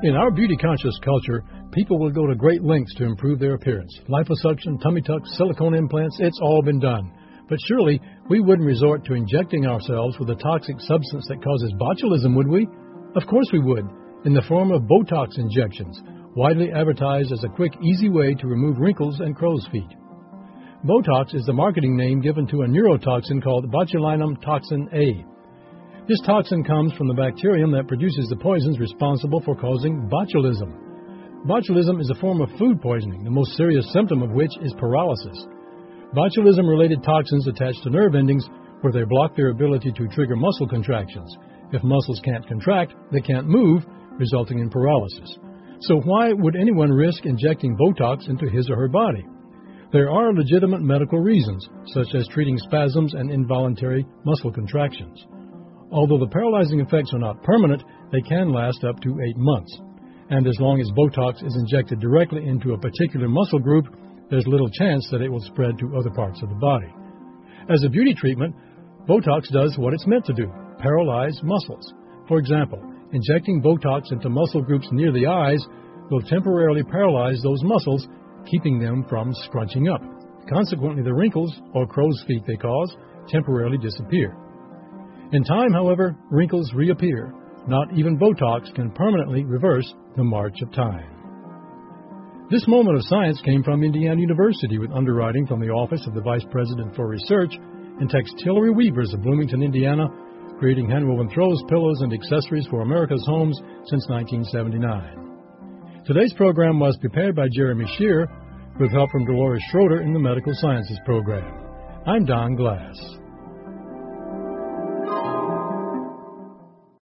In our beauty-conscious culture, people will go to great lengths to improve their appearance. Liposuction, tummy tucks, silicone implants, it's all been done. But surely, we wouldn't resort to injecting ourselves with a toxic substance that causes botulism, would we? Of course we would, in the form of Botox injections, widely advertised as a quick, easy way to remove wrinkles and crow's feet. Botox is the marketing name given to a neurotoxin called botulinum toxin A. This toxin comes from the bacterium that produces the poisons responsible for causing botulism. Botulism is a form of food poisoning, the most serious symptom of which is paralysis. Botulism-related toxins attach to nerve endings where they block their ability to trigger muscle contractions. If muscles can't contract, they can't move, resulting in paralysis. So why would anyone risk injecting Botox into his or her body? There are legitimate medical reasons, such as treating spasms and involuntary muscle contractions. Although the paralyzing effects are not permanent, they can last up to 8 months. And as long as Botox is injected directly into a particular muscle group, there's little chance that it will spread to other parts of the body. As a beauty treatment, Botox does what it's meant to do, paralyze muscles. For example, injecting Botox into muscle groups near the eyes will temporarily paralyze those muscles, keeping them from scrunching up. Consequently, the wrinkles, or crow's feet they cause, temporarily disappear. In time, however, wrinkles reappear. Not even Botox can permanently reverse the march of time. This moment of science came from Indiana University with underwriting from the Office of the Vice President for Research and Textillery Weavers of Bloomington, Indiana, creating handwoven throws, pillows, and accessories for America's homes since 1979. Today's program was prepared by Jeremy Shear with help from Dolores Schroeder in the Medical Sciences program. I'm Don Glass.